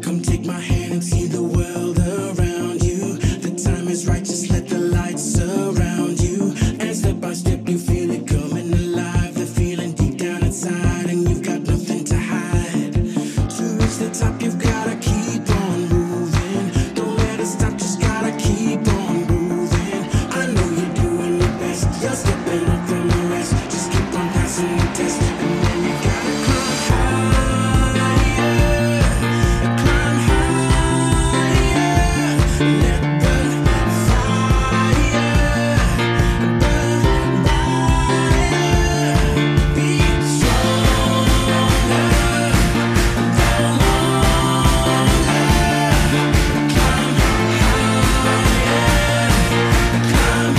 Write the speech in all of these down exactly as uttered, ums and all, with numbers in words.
Come take my hand and see the world around you. The time is right, just let the light surround you. And step by step you feel it coming alive. The feeling deep down inside, and you've got nothing to hide. To reach the top you've gotta keep on moving. Don't let it stop, just gotta keep on moving. I know you're doing your best, you're stepping up from the rest. Just keep on passing the test, and then you gotta climb higher. Climb higher. Let the fire burn brighter. Be stronger, go longer. Climb higher, climb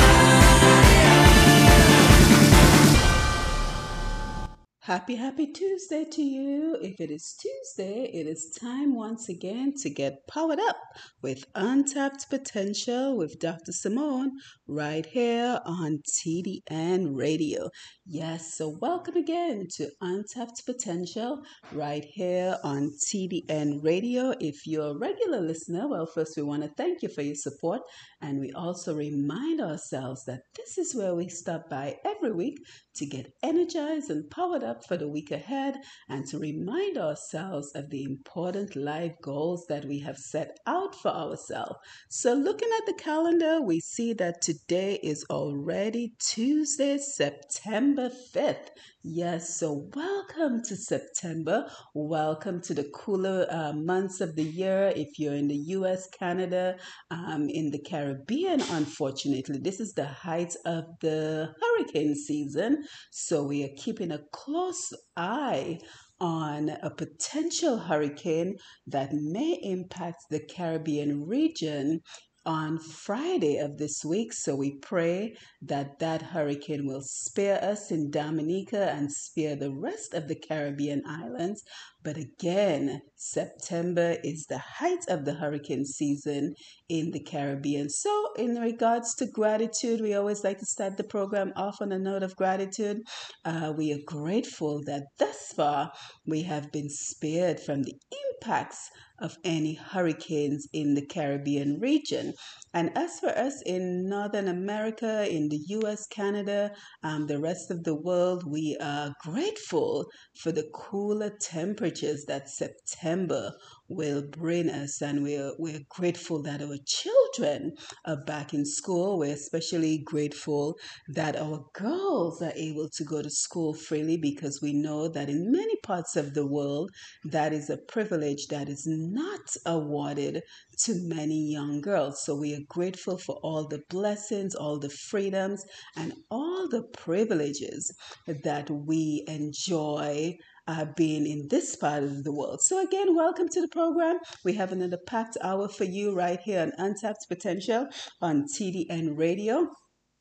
Happy, happy Tuesday to you. If it is Tuesday, it is time once again to get powered up with Untapped Potential with Doctor Simone right here on T D N Radio. Yes, so welcome again to Untapped Potential right here on T D N Radio. If you're a regular listener, well, first we want to thank you for your support, and we also remind ourselves that this is where we stop by every week to get energized and powered up for the week ahead, and to remind ourselves of the important life goals that we have set out for ourselves. So looking at the calendar, we see that today is already Tuesday, September fifth. Yes, so welcome to September. Welcome to the cooler uh, months of the year. If you're in the U S, Canada, um, in the Caribbean, unfortunately, this is the height of the hurricane season. So we are keeping a close eye on a potential hurricane that may impact the Caribbean region on Friday of this week. So we pray that that hurricane will spare us in Dominica and spare the rest of the Caribbean islands. But again, September is the height of the hurricane season in the Caribbean. So in regards to gratitude, we always like to start the program off on a note of gratitude. Uh, we are grateful that thus far we have been spared from the impacts of any hurricanes in the Caribbean region. And as for us in Northern America, in the U S, Canada, um, the rest of the world, we are grateful for the cooler temperatures that September will bring us. And we're, we're grateful that our children are back in school. We're especially grateful that our girls are able to go to school freely, because we know that in many parts of the world, that is a privilege that is not awarded to many young girls. So we are grateful for all the blessings, all the freedoms, and all the privileges that we enjoy uh, being in this part of the world. So again, welcome to the program. We have another packed hour for you right here on Untapped Potential on T D N Radio.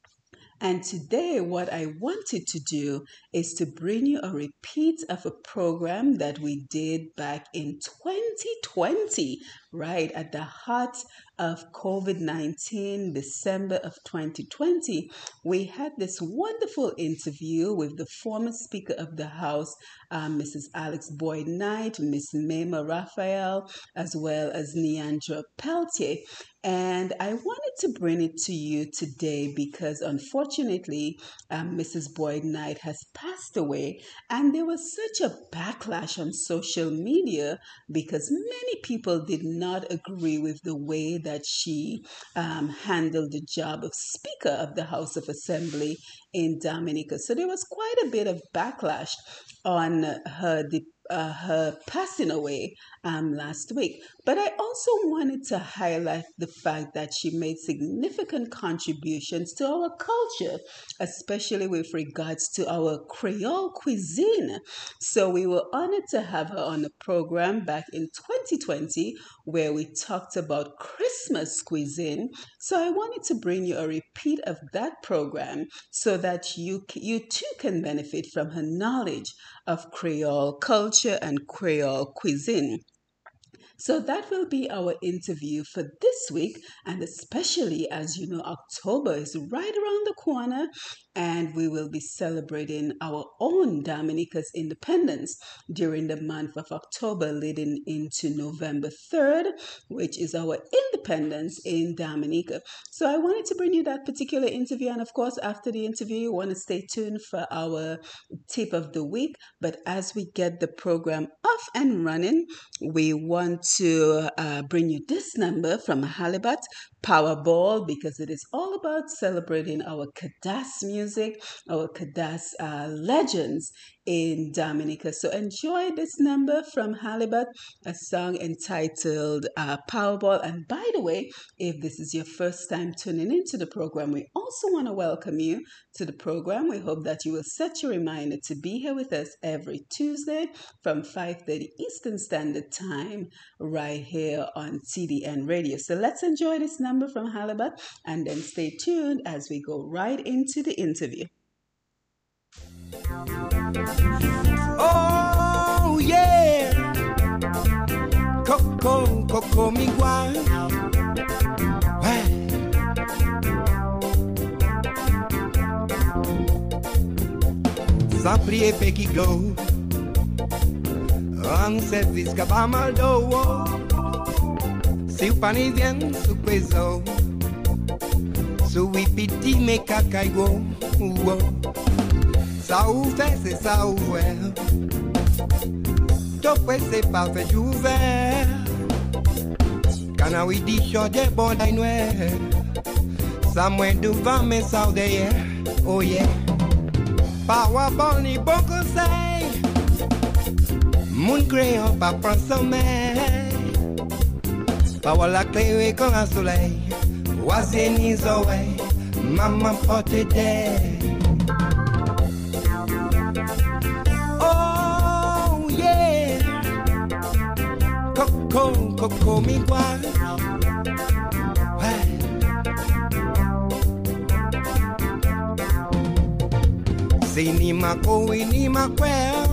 And today, what I wanted to do is to bring you a repeat of a program that we did back in twenty twenty, right at the heart of COVID nineteen, December of twenty twenty. We had this wonderful interview with the former Speaker of the House, um, Missus Alex Boyd Knight, Miss Mema Raphael, as well as Neandra Peltier. And I wanted to bring it to you today because, unfortunately, um, Missus Boyd Knight has passed away. And there was such a backlash on social media because many people did not agree with the way that she um, handled the job of Speaker of the House of Assembly in Dominica. So there was quite a bit of backlash on her de- uh, her passing away um, last week. But I also wanted to highlight the fact that she made significant contributions to our culture, especially with regards to our Creole cuisine. So we were honored to have her on the program back in twenty twenty, where we talked about Christmas cuisine. So I wanted to bring you a repeat of that program so that you, you too can benefit from her knowledge of Creole culture and Creole cuisine. So that will be our interview for this week. And especially as you know, October is right around the corner. and we will be celebrating our own Dominica's independence during the month of October, leading into November third, which is our independence in Dominica. So I wanted to bring you that particular interview, and of course, after the interview, you want to stay tuned for our tip of the week. But as we get the program off and running, we want to uh, bring you this number from Halibut Powerball, because it is all about celebrating our Kadas music, our Kadas uh, legends in Dominica. So enjoy this number from Halibut, a song entitled uh, Powerball. And by the way, if this is your first time tuning into the program, we also want to welcome you to the program. We hope that you will set your reminder to be here with us every Tuesday from five thirty Eastern Standard Time right here on T D N Radio. So let's enjoy this number from Halibut and then stay tuned as we go right into the interview. Oh yeah, Coco, Coco Miguel. Sans prier fait qui go, en service qu'a pas mal d'eau. Si vous pas ni vient sous peso, sous petit mais cacaïgo. Ça ou fait, c'est ça ou ouais. Topé c'est pas fait ouvert. Canawi dit chaud des bon noir. Ça moins devant mais ça derrière. Oh yeah. Powerball ni bon conseil. Moun crayon pas prendre sommeil. Power la clé quand un soleil. Voisin is away. Maman porte d'air. Coco, Coco Miguel. Ouais. C'est ni ma co et ni ma quelle.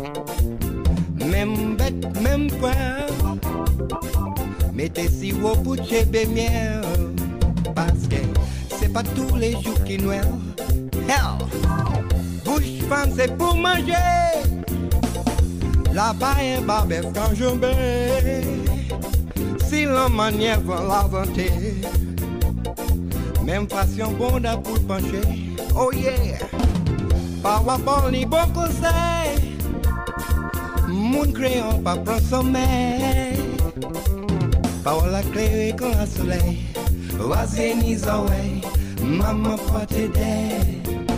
Même bête, même poil. Mettez si haut pour chéber miel. Parce que c'est pas tous les jours qui Noël. Hell, bouche femme c'est pour manger. La paille barbès quand je vais. Si la manière va l'inventer. Même passion bonne pour pencher. Oh yeah. Powerball ni bon conseil. Moun crayon pas prendre sommeil. Power la clé quand un soleil. Voisin is away. Maman porte d'air.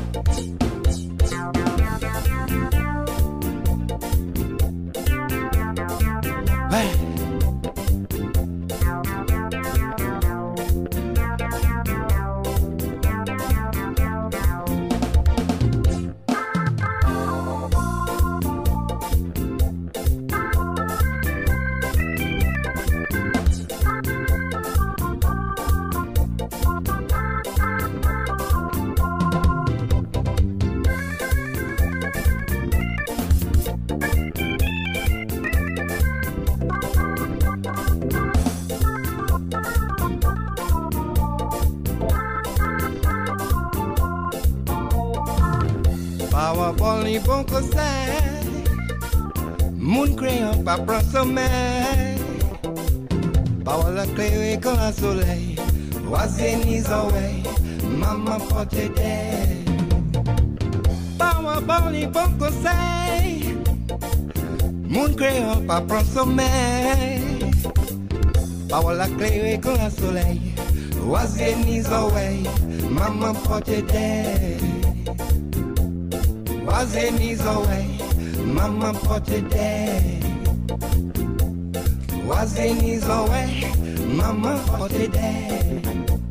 Powerball ni bon conseil. Moun crayon pas prendre sommeil. Power la clé quand un soleil. Voisin is away. Maman porte d'air. Powerball ni bon conseil. Moun crayon pas prendre sommeil. Power la clé quand un soleil. Voisin is away. Maman porte d'air. Voisin is away, Mama porte d'air. Voisin is away, Mama porte d'air.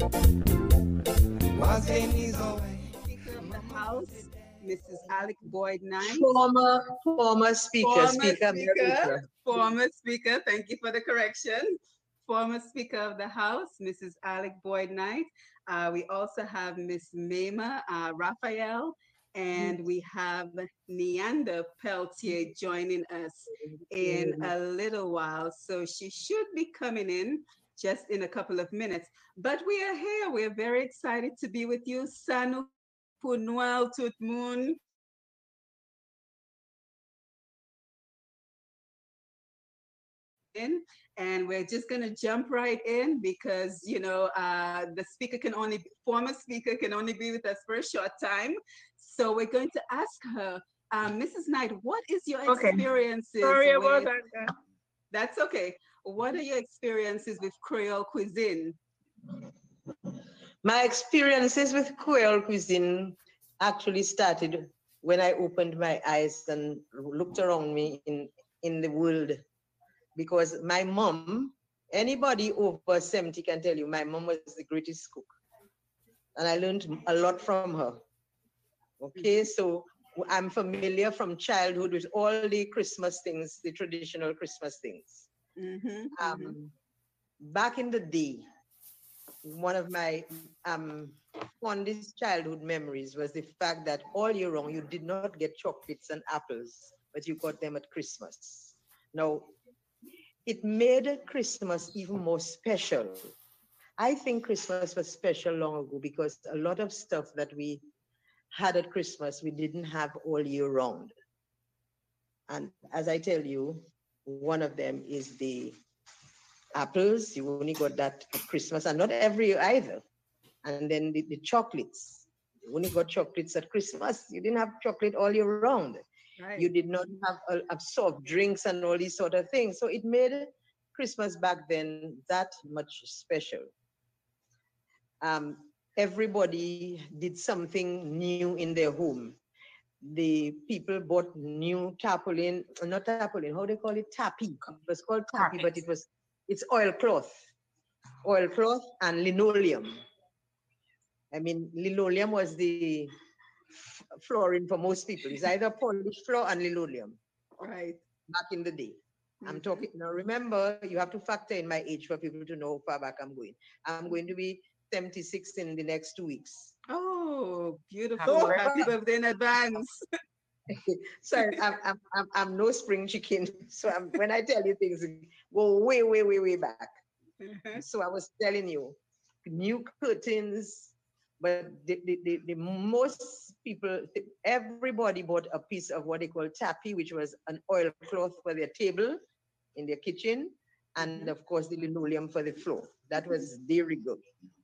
Voisin is away. Speaker of the House, Missus Alec Boyd Knight. Former, former speaker, Former speaker, speaker, former speaker, thank you for the correction. Former Speaker of the House, Missus Alec Boyd Knight. Uh, we also have Miss Mema uh, Raphael. And we have Neander Peltier joining us in a little while. So she should be coming in just in a couple of minutes. But we are here. We're very excited to be with you. Sanu Punwal Tut Moon. In, and we're just going to jump right in because you know uh, the speaker can only former speaker can only be with us for a short time, so we're going to ask her, um, Missus Knight, what is your Okay. experiences Sorry about with that. that's okay, what are your experiences with Creole cuisine? My experiences with Creole cuisine actually started when I opened my eyes and looked around me in, in the world. Because my mom, anybody over seventy can tell you, my mom was the greatest cook. And I learned a lot from her. Okay, so I'm familiar from childhood with all the Christmas things, the traditional Christmas things. Mm-hmm, Um, mm-hmm. Back in the day, one of my um, fondest childhood memories was the fact that all year long you did not get chocolates and apples, but you got them at Christmas. Now, it made Christmas even more special. I think Christmas was special long ago because a lot of stuff that we had at Christmas, we didn't have all year round. And as I tell you, one of them is the apples. You only got that at Christmas, and not every year either. And then the, the chocolates. You only got chocolates at Christmas. You didn't have chocolate all year round. Right. You did not have a, a soft drinks and all these sort of things. So it made Christmas back then that much special. Um, everybody did something new in their home. The people bought new tarpaulin, not tarpaulin, how do they call it? Tapi. It was called tapi, but it was, it's oilcloth. Oilcloth and linoleum. I mean, linoleum was the flooring for most people. It's either polished floor and linoleum. Right. Back in the day. I'm Mm-hmm. talking now. Remember, you have to factor in my age for people to know how far back I'm going. I'm going to be seventy-six in the next two weeks. Oh, beautiful. Happy birthday in advance. So I'm, I'm, I'm, I'm no spring chicken. So I'm, when I tell you things, go way, way, way, way back. Mhm. So I was telling you, new curtains, but the, the, the, the most people, everybody bought a piece of what they call tapi, which was an oilcloth for their table in their kitchen, and Mhm. of course the linoleum for the floor. That was de rigueur.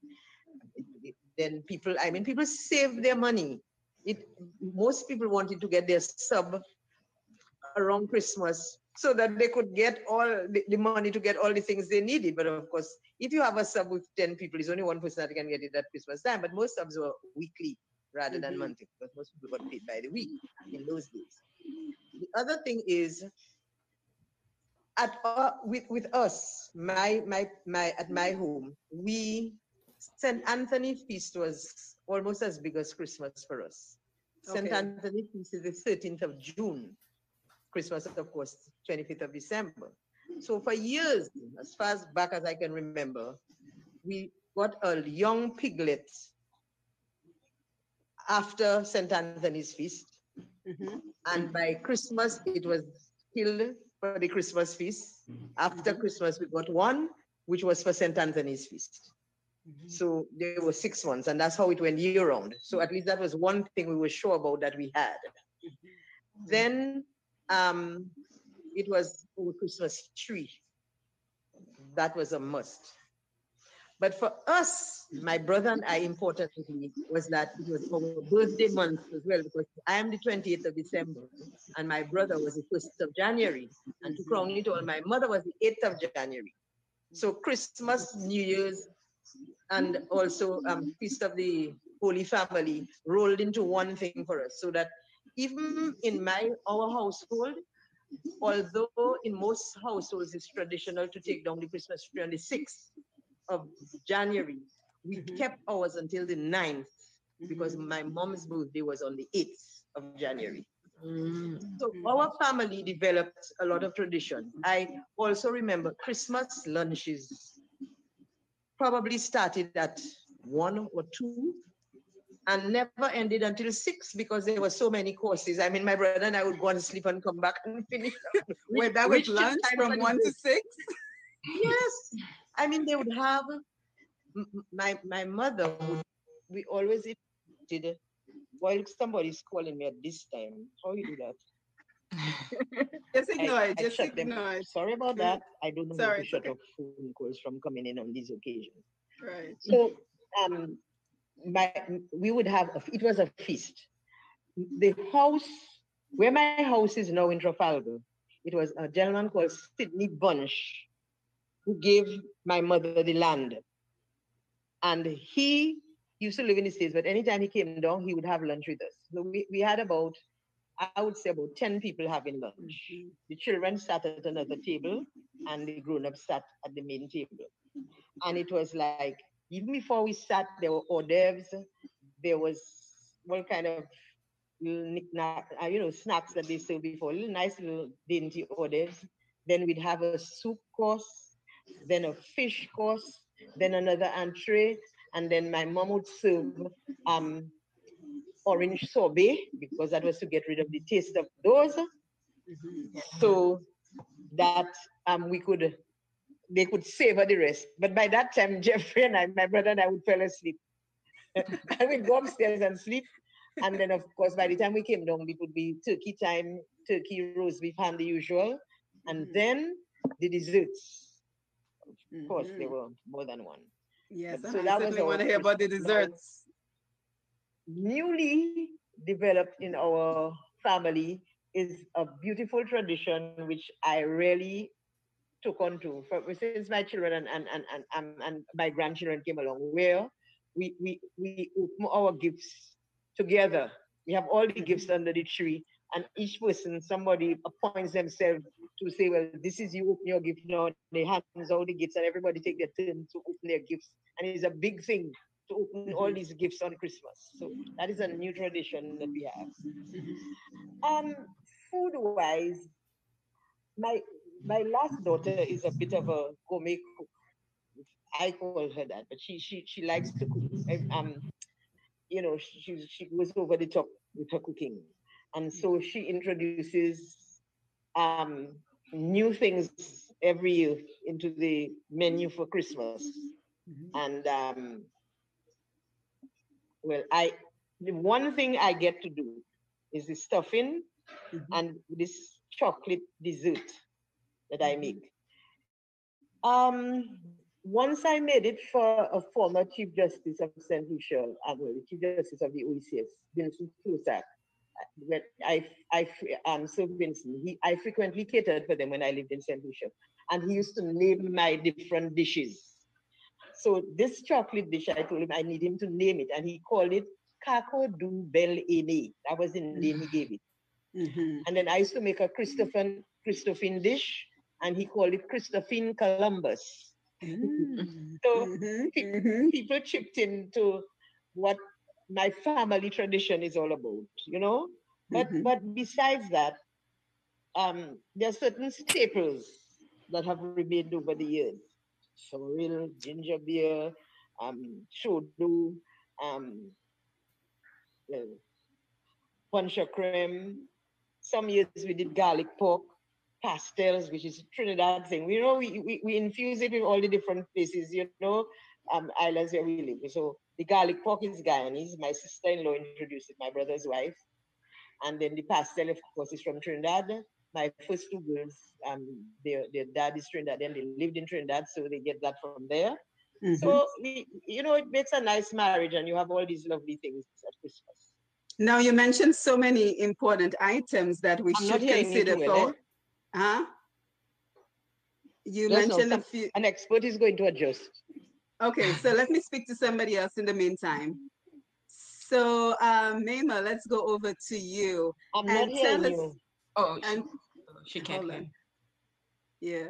Then people, I mean, people saved their money. It, most people wanted to get their sub around Christmas so that they could get all the, the money to get all the things they needed. But of course, if you have a sub with ten people, it's only one person that can get it at Christmas time. But most subs were weekly rather than Mhm. monthly, because most people got paid by the week in those days. The other thing is, at uh, with with us, my my my at my home, we Saint Anthony feast was almost as big as Christmas for us. Saint Okay. Anthony feast is the thirteenth of June. Christmas, of course, twenty-fifth of December. So for years, as far as back as I can remember, we got a young piglet after Saint Anthony's feast. Mhm. And by Christmas, it was killed for the Christmas feast. After Mhm. Christmas, we got one, which was for Saint Anthony's feast. Mhm. So there were six ones, and that's how it went year round. So at least that was one thing we were sure about that we had. Then um, it was our Christmas tree. That was a must. But for us, my brother and I, importantly, was that it was our birthday month as well, because I am the twenty-eighth of December, and my brother was the first of January. And to crown it all, my mother was the eighth of January. So Christmas, New Year's, and also um, Feast of the Holy Family rolled into one thing for us. So that even in my our household, although in most households it's traditional to take down the Christmas tree on the sixth of January, we Mhm. kept ours until the ninth because Mhm. my mom's birthday was on the eighth of January. So Mhm. our family developed a lot of tradition. I also remember Christmas lunches probably started at one or two and never ended until six because there were so many courses. I mean, my brother and I would go and sleep and come back and finish. Wait, that was Reach the lunch time from for the one to break. six? Yes. I mean, they would have, m- m- my, my mother would, we always eated While somebody's calling me at this time, how you do that? Just I, ignore it. I Just shut them. ignore it. Sorry about Mm, that. I don't know how Sorry, to it's shut okay. off phone calls from coming in on these occasions. Right. So um, my we would have a, it was a feast. The house where my house is now in Trafalgar, it was a gentleman called Sidney Bunch who gave my mother the land. And he used to live in the States, but anytime he came down, he would have lunch with us. So we, we had about, I would say about ten people having lunch. Mhm. The children sat at another table and the grown-ups sat at the main table. And it was like, even before we sat, there were hors d'oeuvres, there was all kind of little knick-knack, uh, you know, snacks that they serve before, little nice little dainty hors d'oeuvres. Then we'd have a soup course, then a fish course, then another entree, and then my mom would serve um, orange sorbet because that was to get rid of the taste of those. Mhm. So that um, we could, they could savor the rest. But by that time, Jeffrey and I, my brother and I would fall asleep. I would go upstairs and sleep. And then, of course, by the time we came down, it would be turkey time, turkey, roast beef, and the usual. And Mhm. then the desserts. Of course, there Mhm. were more than one. Yes, But and so I that was certainly want our to hear about the Christmas. Now, desserts. newly developed in our family is a beautiful tradition which I really took on to for, since my children and, and, and, and, and, and my grandchildren came along, where we, we, we open our gifts together. We have all the gifts Mhm. under the tree, and each person, somebody appoints themselves to say, well, this is you open your gift now. They hands out the gifts, and everybody take their turn to open their gifts. And it's a big thing to open all Mhm. these gifts on Christmas. So that is a new tradition that we have. Mhm. Um, food wise, my my last daughter is a bit of a gourmet cook. I call her that, but she she she likes to cook. I- Um, you know, she she goes over the top with her cooking, and so Mhm. she introduces um new things every year into the menu for Christmas. Mhm. And um, well, I the one thing I get to do is the stuffing Mhm. and this chocolate dessert that I Mhm. make. Um, once I made it for a former Chief Justice of Saint Lucia, uh, well, the Chief Justice of the O E C S, Vincent Closac. When I, I, um, so Vincent, he, I frequently catered for them when I lived in Saint Lucia, and he used to name my different dishes. So this chocolate dish, I told him I need him to name it, and he called it Kako du Bel Aimé. That was the name he gave it. Mhm. And then I used to make a Christopher Christophine dish, and he called it Christophine Columbus. Mhm. So Mhm. pe- Mhm. people chipped into what my family tradition is all about, you know. But Mhm. but besides that, um, there are certain staples that have remained over the years. Sorrel, ginger beer, um, shodu, um, uh, punch cream. Some years we did garlic pork, pastels, which is a Trinidad thing. We know we, we, we infuse it with all the different places, you know, um, islands where we live. So the garlic pork is Guyanese. My sister-in-law introduced it, my brother's wife. And then the pastel, of course, is from Trinidad. My first two girls, um, their, their dad is Trinidadian. They lived in Trinidad, so they get that from there. Mhm. So, you know, it makes a nice marriage, and you have all these lovely things at Christmas. Now you mentioned so many important items that we I'm not should hearing you consider too well, eh? for, huh? You Just now, mentioned a some few. an expert is going to adjust. Okay, so let me speak to somebody else in the meantime. So, um, Maima, let's go over to you I'm not and tell hearing us. you. Oh, she, And she can't hold hear. on, yeah,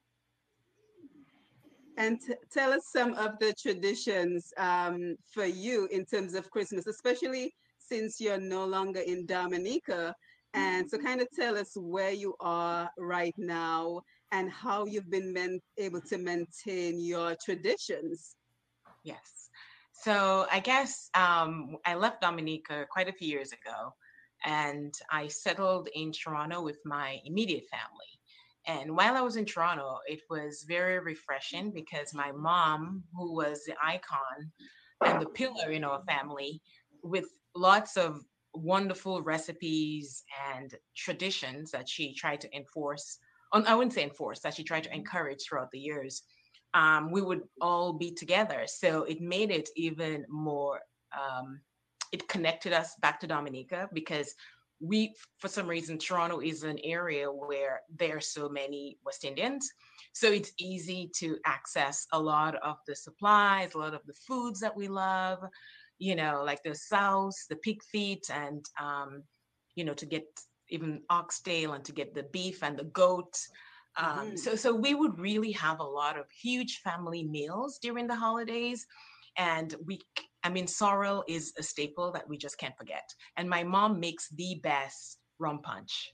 and t- tell us some of the traditions um, for you in terms of Christmas, especially since you're no longer in Dominica. And so, kind of tell us where you are right now and how you've been men- able to maintain your traditions. Yes. So I guess um, I left Dominica quite a few years ago, and I settled in Toronto with my immediate family. And while I was in Toronto, it was very refreshing because my mom, who was the icon and the pillar in our family, with lots of wonderful recipes and traditions that she tried to enforce on, I wouldn't say enforce, that she tried to encourage throughout the years. Um, we would all be together. So it made it even more, um, it connected us back to Dominica because we, for some reason, Toronto is an area where there are so many West Indians. So it's easy to access a lot of the supplies, a lot of the foods that we love, you know, like the souse, the pig feet, and, um, you know, to get even oxtail and to get the beef and the goat. Um, Mhm. so, so we would really have a lot of huge family meals during the holidays. And we, I mean, sorrel is a staple that we just can't forget. And my mom makes the best rum punch.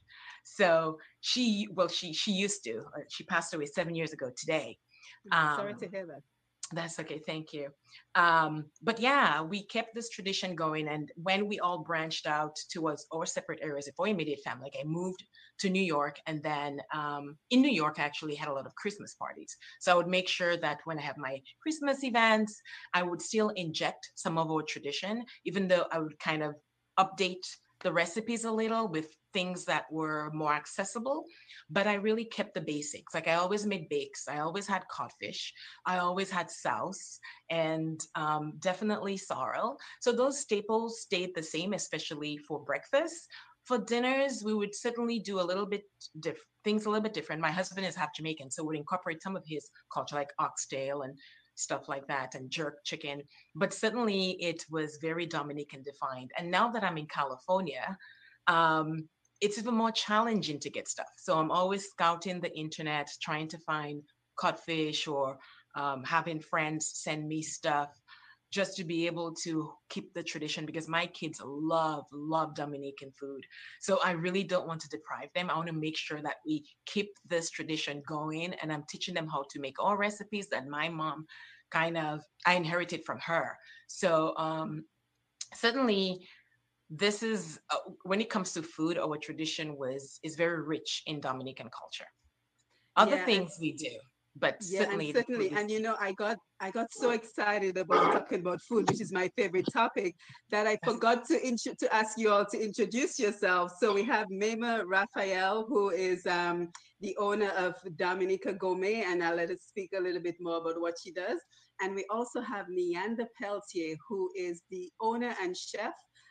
So she, well, she she used to. uh, She passed away seven years ago today. Oh, sorry to Um, hear that. that's okay. Thank you. Um, but yeah, we kept this tradition going. And when we all branched out towards our separate areas of our immediate family, like I moved to New York, and then um, in New York, I actually had a lot of Christmas parties. So I would make sure that when I have my Christmas events, I would still inject some of our tradition, even though I would kind of update the recipes a little with things that were more accessible. But I really kept the basics. Like I always made bakes, I always had codfish, I always had souse, and um, definitely sorrel. So those staples stayed the same, especially for breakfast. For dinners, we would certainly do a little bit diff- things a little bit different. My husband is half Jamaican, so would incorporate some of his culture, like oxtail and stuff like that, and jerk chicken. But certainly, it was very Dominican defined. And now that I'm in California, um, it's even more challenging to get stuff. So I'm always scouting the internet, trying to find codfish or um, having friends send me stuff just to be able to keep the tradition because my kids love, love Dominican food. So I really don't want to deprive them. I want to make sure that we keep this tradition going. And I'm teaching them how to make all recipes that my mom kind of, I inherited from her. So um, certainly this is, uh, when it comes to food, our tradition was, is very rich in Dominican culture. Other Yeah, and things we do, but yeah, and certainly the food certainly, is and you key. know, I got I got so excited about talking about food, which is my favorite topic, that I forgot to intro to ask you all to introduce yourselves. So we have Mema Raphael, who is um, the owner of Dominica Gourmet, and I'll let her speak a little bit more about what she does. And we also have Neander Peltier, who is the owner and chef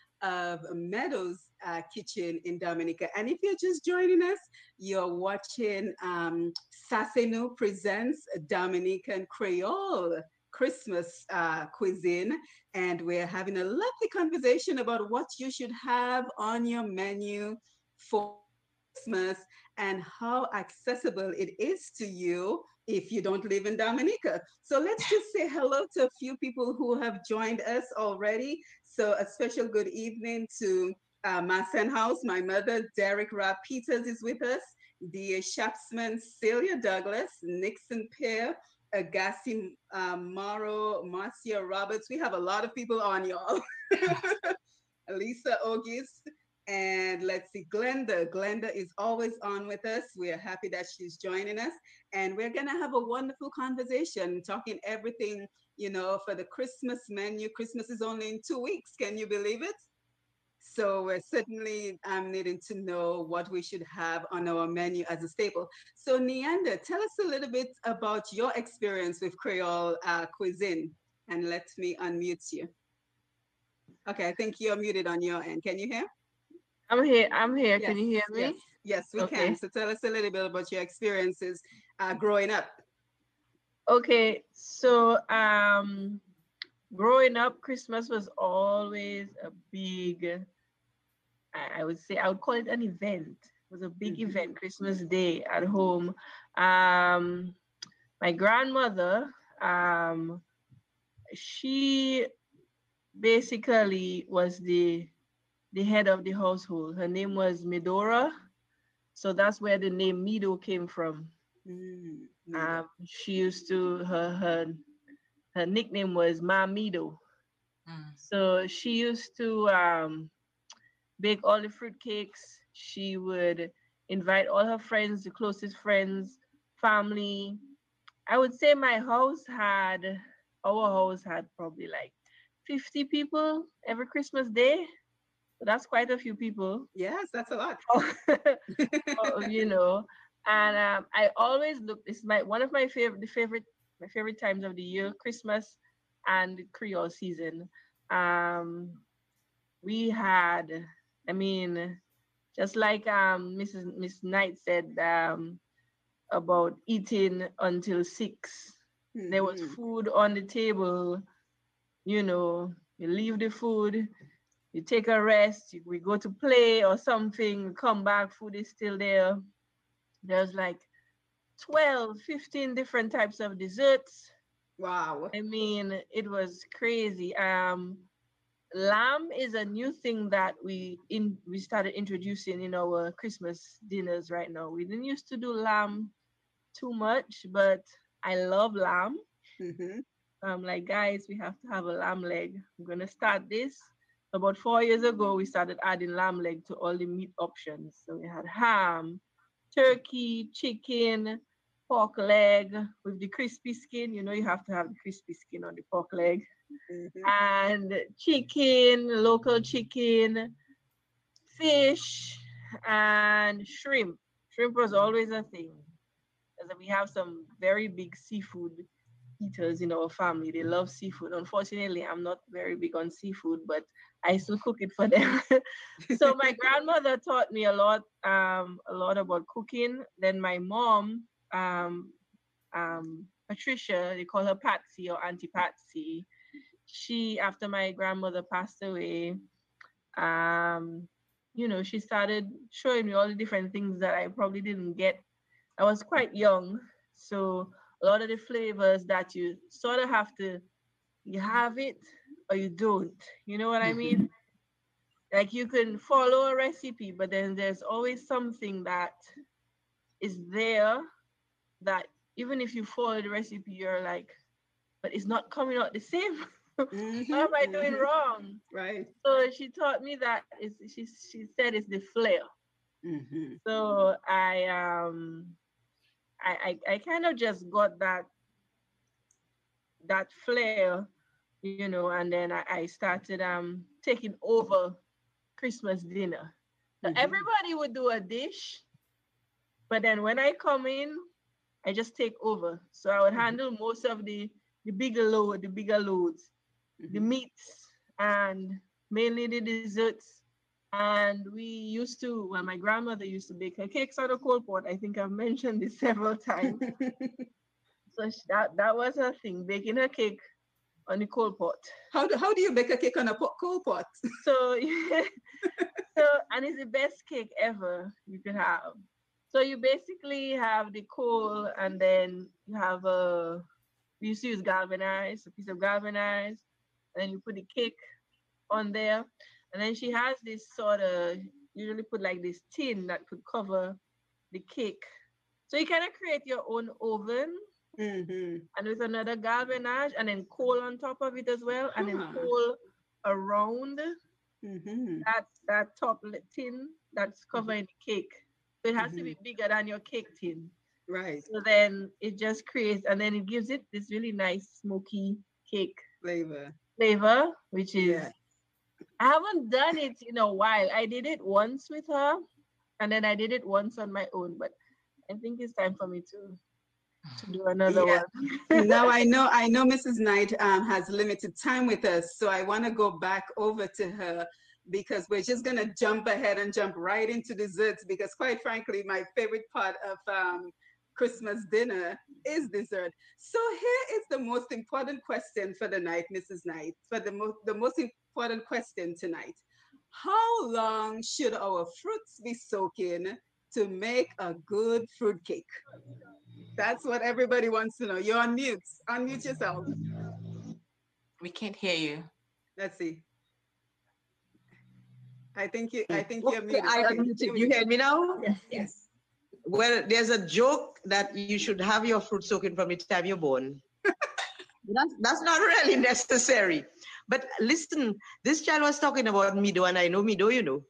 of Meadows uh, Kitchen in Dominica. And if you're just joining us, you're watching um, Sasenu Presents Dominican Creole Christmas uh, cuisine. And we're having a lovely conversation about what you should have on your menu for Christmas and how accessible it is to you if you don't live in Dominica. So let's just say hello to a few people who have joined us already. So a special good evening to uh, Massen House. My mother, Derek Rob Peters, is with us. Dia Shapsman, Celia Douglas, Nixon Pear, Agassi um, Morrow, Marcia Roberts. We have a lot of people on, y'all. Lisa August, and let's see, Glenda. Glenda is always on with us. We're happy that she's joining us. And we're going to have a wonderful conversation, talking everything, you know, for the Christmas menu. Christmas is only in two weeks. Can you believe it? So we're certainly um, needing to know what we should have on our menu as a staple. So Neander, tell us a little bit about your experience with Creole uh, cuisine, and let me unmute you. Okay, I think you're muted on your end. Can you hear? I'm here. I'm here. Can Yes, you hear yes, me? yes, we can. Okay. So tell us a little bit about your experiences uh, growing up. Okay. So, um, growing up, Christmas was always a big, I I would say, I would call it an event. It was a big Mhm. event, Christmas Day at home. Um, my grandmother, um, she basically was the the head of the household. Her name was Medora. So that's where the name Mido came from. Mm, neither. Um, she used to her her her nickname was Mamido. Mm. So she used to um, bake all the fruit cakes. She would invite all her friends, the closest friends, family. I would say my house had our house had probably like fifty people every Christmas Day. So that's quite a few people. Yes, that's a lot. Oh, you know, and um, I always look. It's my one of my favorite, the favorite, my favorite times of the year: Christmas and Creole season. Um, we had, I mean, just like um Missus Miss Knight said um about eating until six. Mm-hmm. There was food on the table. You know, you leave the food. You take a rest, we go to play or something, come back, food is still there. There's like twelve, fifteen different types of desserts. Wow. I mean, it was crazy. Um, lamb is a new thing that we in we started introducing in our Christmas dinners right now. We didn't used to do lamb too much, but I love lamb. Mm-hmm. I'm like, guys, we have to have a lamb leg. I'm gonna start this. About four years ago, we started adding lamb leg to all the meat options. So we had ham, turkey, chicken, pork leg with the crispy skin. You know, you have to have the crispy skin on the pork leg. Mm-hmm. And chicken, local chicken, fish, and shrimp. Shrimp was always a thing. Because we have some very big seafood eaters in our family. They love seafood. Unfortunately, I'm not very big on seafood, but I still cook it for them. So my grandmother taught me a lot, um, a lot about cooking. Then my mom, um, um, Patricia, they call her Patsy or Auntie Patsy. She, after my grandmother passed away, um, you know, she started showing me all the different things that I probably didn't get. I was quite young, so a lot of the flavors that you sort of have to, you have it or you don't. You know what I mean? Like you can follow a recipe, but then there's always something that is there that even if you follow the recipe, you're like, but it's not coming out the same. Mm-hmm, what am I doing mm-hmm. wrong? Right. So she taught me that it's, she, she said it's the flair. Mm-hmm. So I um I, I I kind of just got that that flair, you know, and then I, I started um taking over Christmas dinner. So mm-hmm. everybody would do a dish, but then when I come in, I just take over. So I would mm-hmm. handle most of the the bigger load, the bigger loads, mm-hmm. the meats, and mainly the desserts. And we used to, well, my grandmother used to bake her cakes on a coal pot. I think I've mentioned this several times. So she, that, that was her thing, baking her cake on the coal pot. How do, how do you bake a cake on a pot, coal pot? So, so, and it's the best cake ever you could have. So you basically have the coal and then you have a, we used to use galvanized, a piece of galvanized, and then you put the cake on there. And then she has this sort of, usually put like this tin that could cover the cake. So you kind of create your own oven mm-hmm. and with another galvanized and then coal on top of it as well. And huh. then coal around mm-hmm. that, that top tin that's covering mm-hmm. the cake. So it has mm-hmm. to be bigger than your cake tin. Right. So then it just creates, and then it gives it this really nice smoky cake flavor. Flavor, which is, yeah. I haven't done it in a while. I did it once with her, and then I did it once on my own. But I think it's time for me to to do another yeah. one. Now I know I know Missus Knight um, has limited time with us, so I want to go back over to her because we're just gonna jump ahead and jump right into desserts. Because quite frankly, my favorite part of um, Christmas dinner is dessert. So here is the most important question for the night, Missus Knight. For the most the most important question tonight: how long should our fruits be soaking to make a good fruit cake? That's what everybody wants to know. You're on mute. Unmute yourself. We can't hear you. Let's see. I think you. I think you're muted. I unmuted. You hear me now? Yes. Yes. Well, there's a joke that you should have your fruit soaking from the time you're born. that's, that's not really necessary. But listen, this child was talking about Mido, and I know Mido, you know.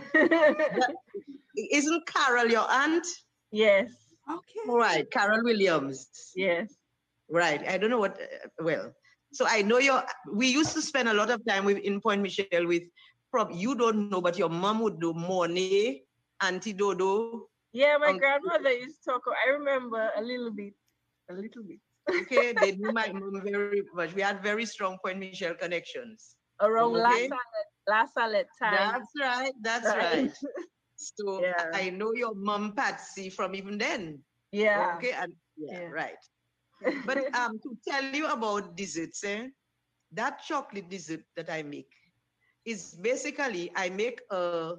Isn't Carol your aunt? Yes. Okay. All right, Carol Williams. Yes. Right. I don't know what, uh, well, So I know your, we used to spend a lot of time with in Point Michelle with, prob, you don't know, but your mom would do Mornay, Auntie Dodo. Yeah, my um, grandmother used to talk. I remember a little bit, a little bit. Okay, they knew my mom very much. We had very strong Point Michelle connections. Around La Okay, Salette, La Salette time. that's right, that's Right. right. So Yeah. I know your mom Patsy from even then. Yeah. Okay, and yeah, Yeah. right. But um, to tell you about desserts, eh, that chocolate dessert that I make is basically I make a,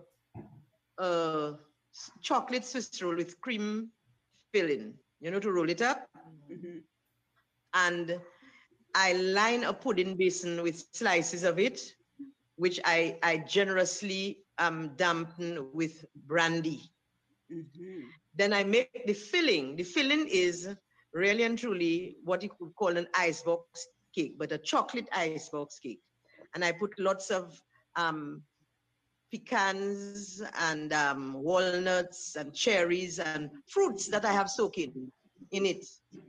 a s- chocolate Swiss roll with cream filling, you know, to roll it up. Mhm. And I line a pudding basin with slices of it, which I, I generously um, dampen with brandy. Mhm. Then I make the filling. The filling is really and truly what you could call an icebox cake, but a chocolate icebox cake. And I put lots of um, pecans and um, walnuts and cherries and fruits that I have soaking in it.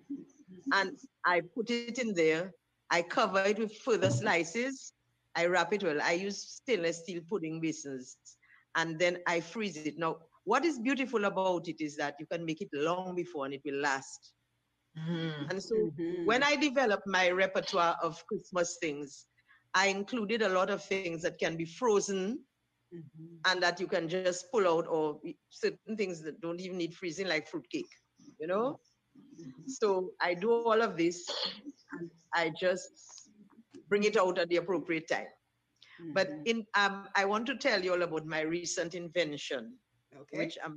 And I put it in there. I cover it with further slices. I wrap it well. I use stainless steel pudding basins, and then I freeze it. Now, what is beautiful about it is that you can make it long before and it will last. Mm. And so Mhm. when I developed my repertoire of Christmas things, I included a lot of things that can be frozen Mhm. and that you can just pull out, or certain things that don't even need freezing, like fruitcake, you know? So I do all of this and I just bring it out at the appropriate time. But Mhm. in um, I want to tell you all about my recent invention, Okay. which I'm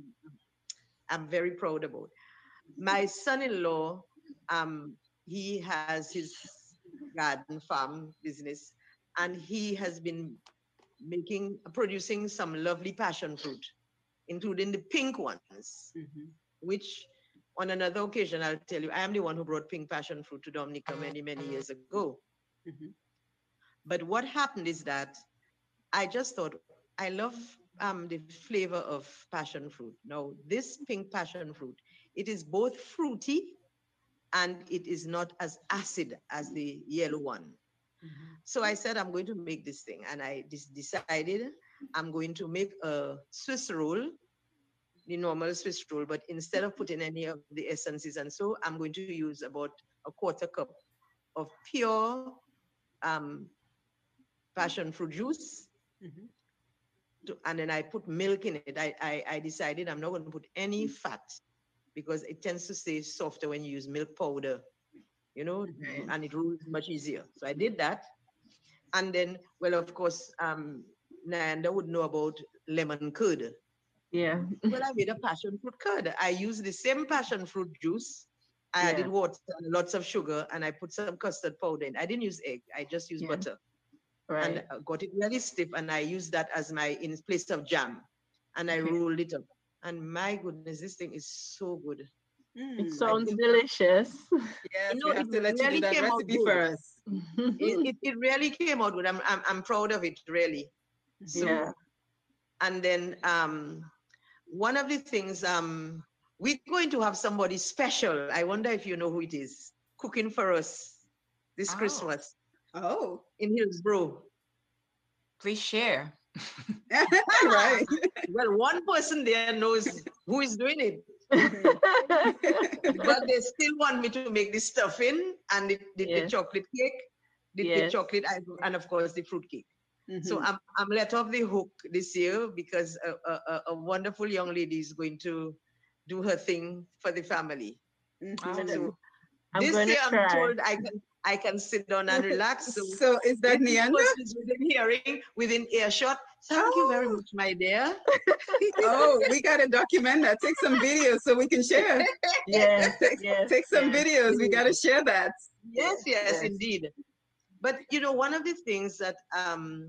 I'm very proud about. My son-in-law, um, he has his garden farm business, and he has been making producing some lovely passion fruit, including the pink ones, Mhm. which on another occasion I'll tell you, I am the one who brought pink passion fruit to Dominica many, many years ago. Mhm. But what happened is that I just thought, I love um, the flavor of passion fruit. Now, this pink passion fruit, it is both fruity and it is not as acid as the yellow one. Mhm. So I said, I'm going to make this thing. And I des- decided I'm going to make a Swiss roll, the normal Swiss roll, but instead of putting any of the essences and so, I'm going to use about a quarter cup of pure um, passion fruit juice. Mhm. To, and then I put milk in it. I, I, I decided I'm not going to put any fat because it tends to stay softer when you use milk powder, you know, Mhm. and it rolls much easier. So I did that. And then, well, of course, um, Nanda would know about lemon curd. Yeah. Well, I made a passion fruit curd. I used the same passion fruit juice. I Yeah. added water and lots of sugar, and I put some custard powder in. I didn't use egg. I just used Yeah. butter. And Right. uh, got it really stiff, and I used that as my in place of jam, and I Okay. rolled it up. And my goodness, this thing is so good. It Mm. I sounds think delicious. Yes, you we know it have to let you do really that came out recipe good. for us. It, it, it really came out good. I'm, I'm I'm proud of it really. Yeah. So and then um one of the things um we're going to have somebody special. I wonder if you know who it is cooking for us this Oh, Christmas Oh, in Hillsborough. please share. right. Well, one person there knows who is doing it. Mhm. But they still want me to make the stuffing and the, the, the Yes. chocolate cake, the, the Yes. chocolate ice, and of course the fruit cake. So Mhm. I'm I'm let off the hook this year because a, a, a- a wonderful young lady is going to do her thing for the family. I'm Mhm. So gonna, I'm this gonna year I'm try. told I can I can sit down and relax. So So is that if this Neanda? person is within hearing, within earshot, thank you very Oh, much, my dear. oh, we gotta document that. Take some videos so we can share. Yes. Take Yes. take some Yes. videos. We gotta share that. Yes, yes, Yes. indeed. But you know, one of the things that um,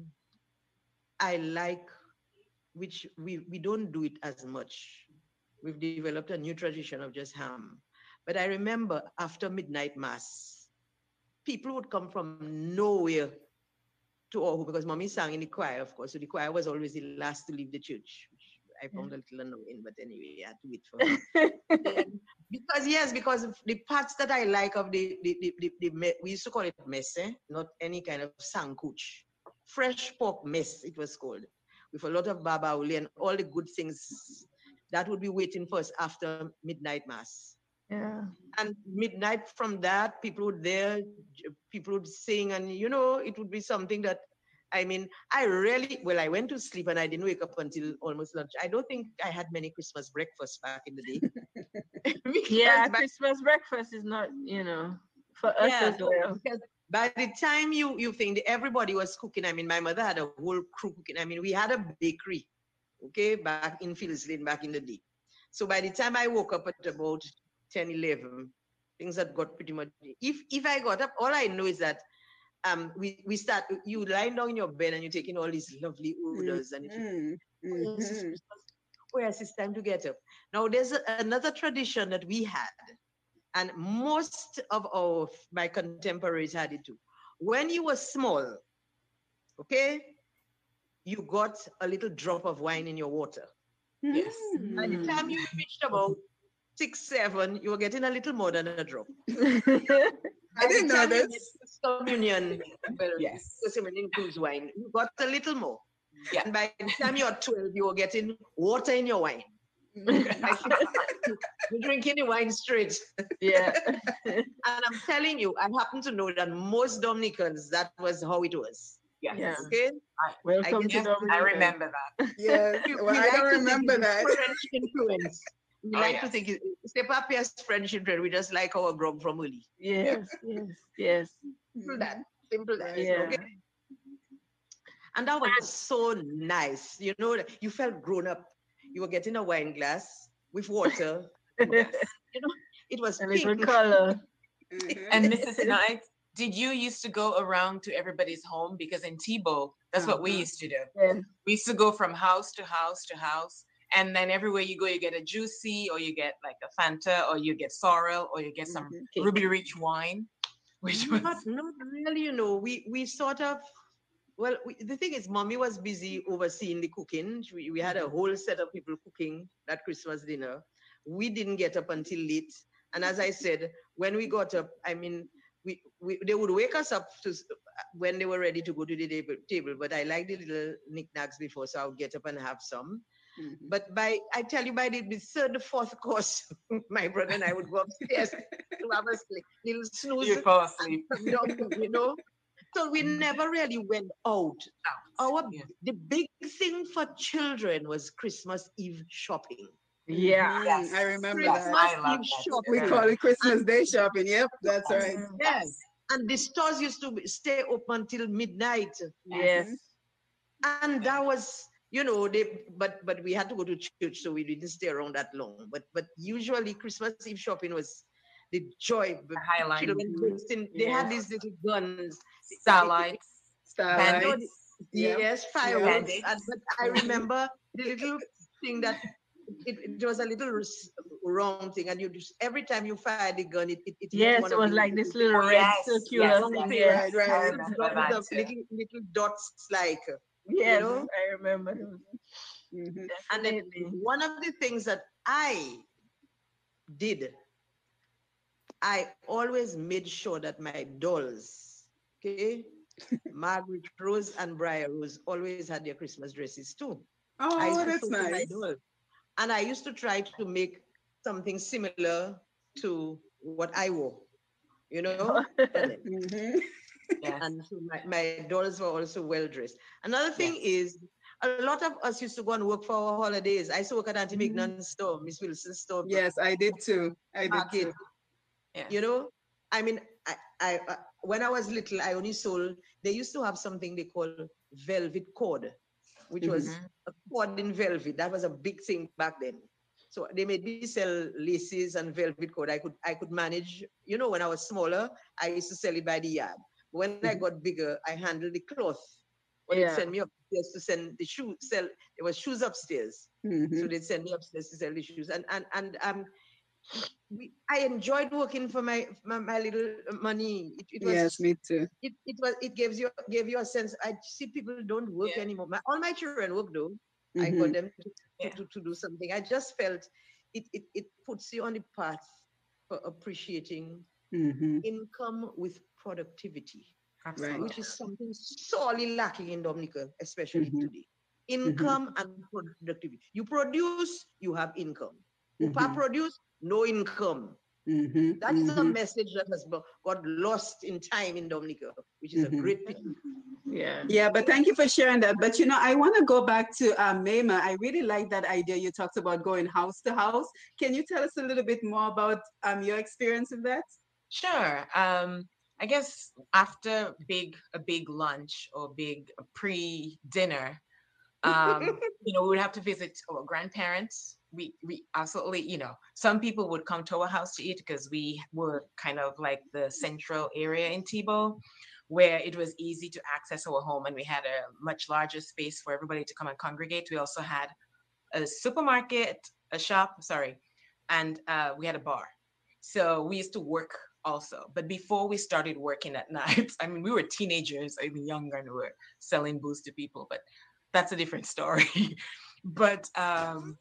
I like, which we, we don't do it as much, we've developed a new tradition of just ham. But I remember after midnight mass, people would come from nowhere to our home because mommy sang in the choir, of course. So the choir was always the last to leave the church. I found a little annoying, but anyway, I had to wait for her. Then, because yes, because of the parts that I like of the the, the, the, the me- we used to call it messe, not any kind of sankuch. Fresh pork mess, it was called, with a lot of babauli and all the good things that would be waiting for us after midnight mass. Yeah. And midnight from that, people would there, j- people would sing, and you know, it would be something that, I mean, I really, well, I went to sleep and I didn't wake up until almost lunch. I don't think I had many Christmas breakfasts back in the day. Because Yeah, by, Christmas breakfast is not, you know, for us yeah, as no, well. because by the time you you think that everybody was cooking, I mean, my mother had a whole crew cooking. I mean, we had a bakery, okay, back in Fields Lane back in the day. So by the time I woke up at about ten, eleven, things had got pretty much. If if I got up, all I know is that um we we start you lying down in your bed and you're taking all these lovely odors and it's Mhm. oh yes, it's Mhm. Christmas. Oh yes, it's time to get up. Now there's a, another tradition that we had, and most of our my contemporaries had it too. When you were small, okay, you got a little drop of wine in your water. Yes. By the time Mhm. you reached about six, seven, you were getting a little more than a drop. I By the didn't know time you made this. first communion, well, Yes. first communion includes wine, you got a little more. Yeah. And by the time you're twelve, you were getting water in your wine. Mhm. Like you're drinking the wine straight. Yeah. And I'm telling you, I happen to know that most Dominicans, that was how it was. Yes. Yeah. Okay? I Welcome guess to Yes, I Dominica. remember that. Yes. we, Well, we I like don't to think remember it's that. French influence. We Oh, like to yes. think it- c'est pas Pierre's French influence. We just like our grub from Uli. Yes, yes, yes. Simple that. Simple that. Right, Yeah. Okay? And that was so nice. You know, you felt grown up. You were getting a wine glass with water. Yes. You know, it was A little pink. color. Mhm. And Missus Knight, did you used to go around to everybody's home? Because in Tebow, that's what we Uh-huh. used to do. Yes. We used to go from house to house to house. And then everywhere you go, you get a juicy, or you get like a Fanta, or you get sorrel, or you get some Mhm. Cake. Ruby Rich wine, which was Not, not really, you know. We we sort of, well, we, the thing is, mommy was busy overseeing the cooking. We, we had a whole set of people cooking that Christmas dinner. We didn't get up until late. And as I said, when we got up, I mean, we, we they would wake us up to s- when they were ready to go to the table, table. But I like the little knickknacks before, so I would get up and have some. Mhm. But by, I tell you, by the, the third, the fourth course, my brother and I would go upstairs to have a sli- little snooze you fall and asleep. come down, you know. So we never really went out. Our Yeah. the big thing for children was Christmas Eve shopping. Yeah. Mhm. Yes. I remember Yes, that. I Christmas love Eve that. We shopping. call it Christmas Day shopping. Yep, that's Yes. right. Yes. And the stores used to be- stay open until midnight. Yes. And that was, you know, they but but we had to go to church, so we didn't stay around that long. But but usually Christmas Eve shopping was the joy. The highlight. Children bursting, they had Yes. these little guns. Starlights, Starlight. No, bandits, Yep. yes, fireworks. Bandits. And, but I remember the little thing that it, it was a little rs- round thing, and you just every time you fire the gun, it it, it hit Yes, one it of was the like little this little Oh, red yes, circular yes, long thing. thing, Yes. Right, I right. remember dot with that the too. little little dots like, Yes, know? I remember those. Mhm. and then Definitely. one of the things that I did, I always made sure that my dolls, okay, Margaret Rose and Briar Rose always had their Christmas dresses too. I used Oh, to that's sew to my nice. doll. And I used to try to make something similar to what I wore, you know? for them. Mhm. Yes. And so my, my daughters were also well dressed. Another thing Yes. is, a lot of us used to go and work for our holidays. I used to work at Auntie Mhm. Mignon's store, Miss Wilson's store, Yes, I did too. I did market. too. Yes. You know, I mean, I, I, uh, when I was little, I only sold. They used to have something they call velvet cord, which was Mhm. a cord in velvet. That was a big thing back then. So they made me sell laces and velvet cord. I could, I could manage. You know, when I was smaller, I used to sell it by the yard. When I Mhm. got bigger, I handled the cloth. Or they'd Yeah. send me upstairs to send the shoe. Sell. There was shoes upstairs, so Mhm. they'd send me upstairs to sell the shoes. And and and um, we, I enjoyed working for my my, my little money. It, it was Yes, me too. it, it was it gives you gave you a sense. I see people don't work Yeah. anymore. My, all my children work though. I got Mhm. them to, Yeah. to, to, to do something. I just felt it, it, it puts you on the path for appreciating Mhm. income with productivity, Right. which Absolutely. is something sorely lacking in Dominica, especially Mhm. today. Mhm. Income and productivity. You produce, you have income. Upa Mhm. produce, no income. Mhm. That is a Mhm. message that has bo- got lost in time in Dominica, which is a Mhm. great pity. Yeah. Yeah, but thank you for sharing that. But you know, I want to go back to um, Mayma. I really like that idea you talked about going house to house. Can you tell us a little bit more about um, your experience with that? Sure. Um, I guess after big a big lunch or big pre-dinner, um, you know, we would have to visit our grandparents. We we absolutely, you know, some people would come to our house to eat because we were kind of like the central area in Tebow, where it was easy to access our home, and we had a much larger space for everybody to come and congregate. We also had a supermarket, a shop, sorry, and uh, we had a bar. So we used to work also. But before we started working at night, I mean, we were teenagers, even younger, and we were selling booze to people, but that's a different story. but um,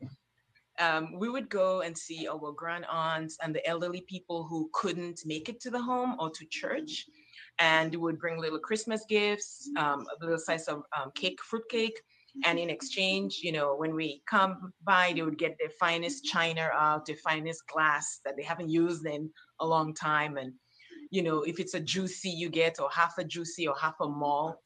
um, we would go and see our grand aunts and the elderly people who couldn't make it to the home or to church. And we would bring little Christmas gifts, um, a little slice of um, cake, fruit cake. And in exchange, you know, when we come by, they would get their finest china out, their finest glass that they haven't used in a long time. And, you know, if it's a juicy, you get, or half a juicy or half a malt.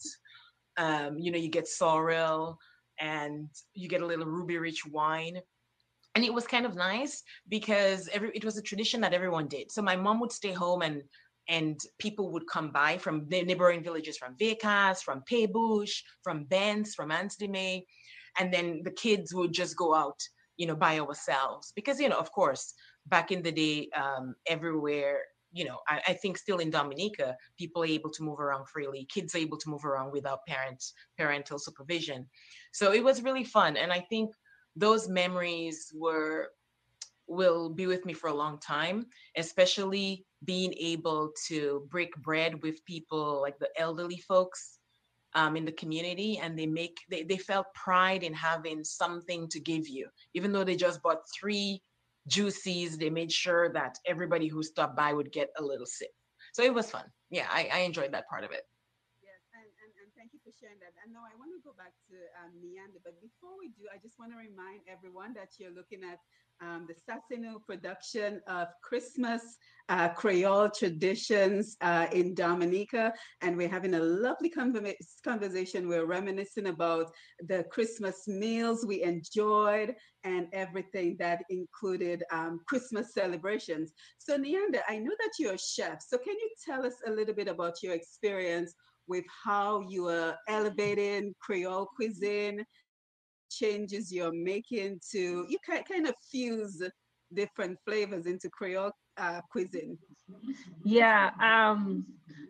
Um, you know, you get sorrel and you get a little ruby rich wine, and it was kind of nice because every it was a tradition that everyone did. So my mom would stay home, and and people would come by from the neighboring villages, from Vekas, from Paybush, from Benz, from Ansley, and then the kids would just go out, you know, by ourselves because, you know, of course, back in the day, um, everywhere. You know, I, I think still in Dominica, people are able to move around freely. Kids are able to move around without parents, parental supervision. So it was really fun, and I think those memories were will be with me for a long time, especially being able to break bread with people like the elderly folks um, in the community, and they make they, they felt pride in having something to give you, even though they just bought three juices. They made sure that everybody who stopped by would get a little sip. So it was fun. Yeah, i, I enjoyed that part of it. Yes, and, and, and thank you for sharing that. And now I want to go back to um, Neander, but before we do, I just want to remind everyone that you're looking at um, the Sasinu production of Christmas uh, Creole traditions uh, in Dominica, and we're having a lovely conver- conversation. We're reminiscing about the Christmas meals we enjoyed and everything that included um, Christmas celebrations. So, Neander, I know that you're a chef. So, can you tell us a little bit about your experience with how you are elevating Creole cuisine, the changes you're making to you kind kind of fuse different flavors into Creole uh, cuisine. Yeah. Um.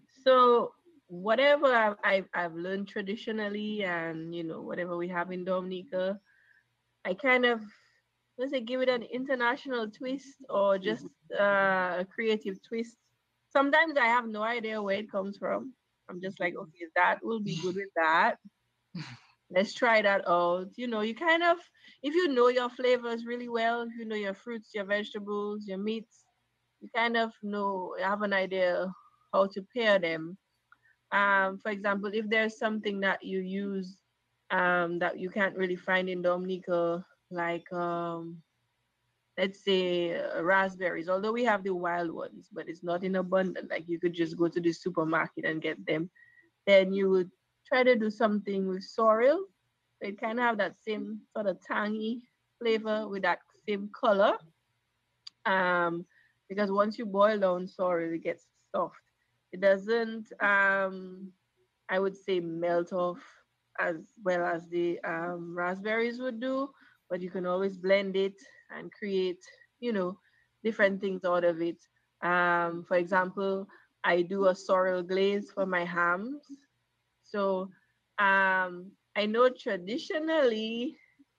So whatever I've, I've I've learned traditionally, and you know whatever we have in Dominica, I kind of, let's say, give it an international twist or just uh, a creative twist. Sometimes I have no idea where it comes from. I'm just like, okay, that will be good with that. Let's try that out. You know, you kind of, if you know your flavors really well, if you know your fruits, your vegetables, your meats, you kind of know, have an idea how to pair them. Um, for example, if there's something that you use um, that you can't really find in Dominica, like um, let's say uh, raspberries, although we have the wild ones, but it's not in abundance. Like you could just go to the supermarket and get them. Then you would try to do something with sorrel. So it kind of have that same sort of tangy flavor with that same color. Um, because once you boil down sorrel, it gets soft. It doesn't, um, I would say, melt off as well as the um, raspberries would do, but you can always blend it and create, you know, different things out of it. Um, for example, I do a sorrel glaze for my hams. So um, I know traditionally,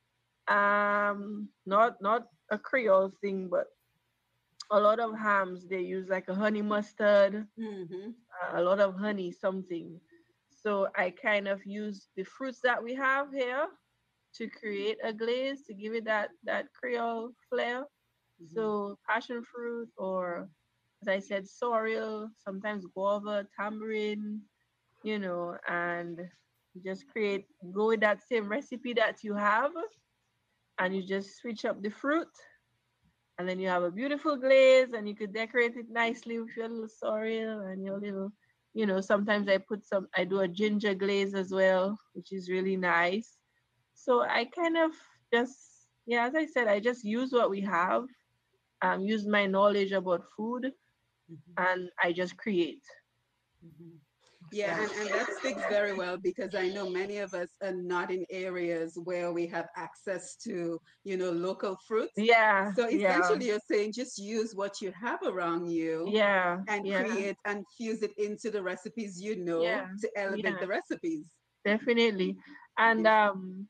um, not not a Creole thing, but a lot of hams they use like a honey mustard, Mm-hmm. a lot of honey something. So I kind of use the fruits that we have here to create a glaze to give it that that Creole flair. Mhm. So passion fruit, or as I said, sorrel, sometimes guava, tamarind, you know, and just create, go with that same recipe that you have, and you just switch up the fruit, and then you have a beautiful glaze, and you could decorate it nicely with your little sorrel and your little, you know, sometimes I put some, I do a ginger glaze as well, which is really nice. So I kind of just, yeah, as I said, I just use what we have, um, use my knowledge about food, Mhm. and I just create. Mhm. Yeah, Yeah. and, and that speaks very well because I know many of us are not in areas where we have access to, you know, local fruits. Yeah, So yeah, essentially, you're saying just use what you have around you yeah, and yeah, create and fuse it into the recipes you know yeah, to elevate yeah, the recipes. definitely. And Yes. um,